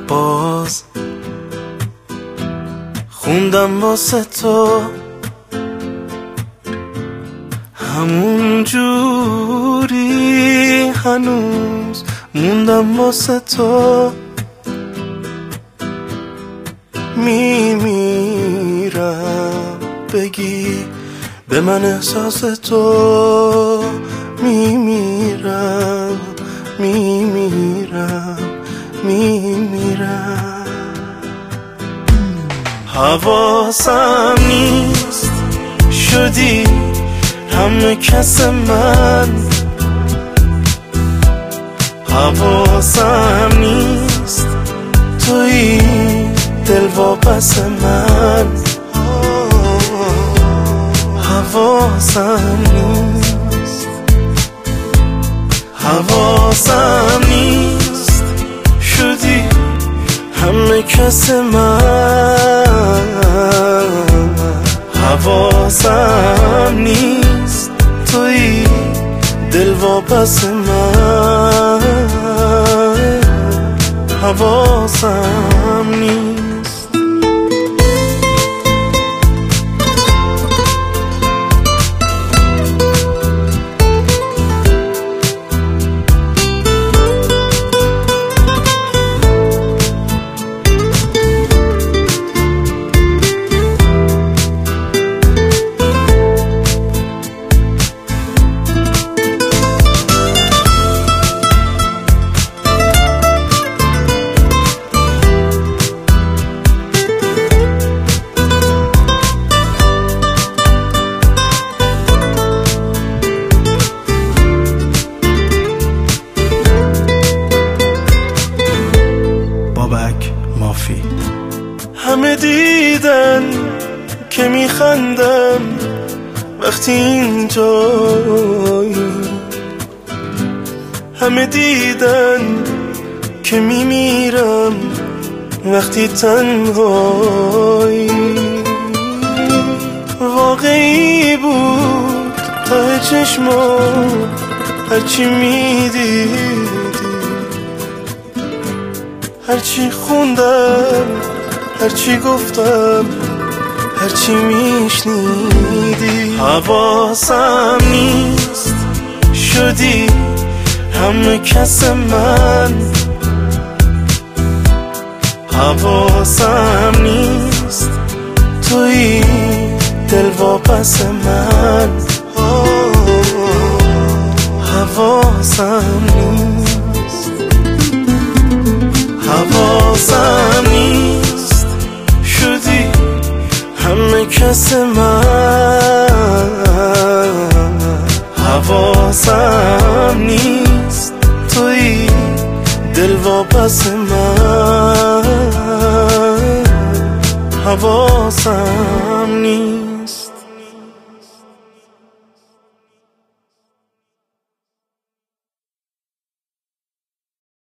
باز خوندم واسه تو همون جوری هنوز موندم واسه تو میمیرم بگی به من احساس تو میمیرم حواسم نیست شدی همه کس من حواسم نیست توی دل واپس من حواسم نیست شدی همه کس من حواسم نیست توی دل واپس من حواسم نیست مافی همه دیدن که میخندم وقتی اینجایی همه دیدن که میمیرم وقتی تنهایی واقعی بود ته چشمام هرچی میدیدی هرچی خوندم هرچی گفتم هرچی میشنیدی حواسم نیست شدی همه کس من حواسم نیست توی دل واپس من حواسم نیست شدی همه کس من حواسم نیست توی دل واپس من حواسم نیست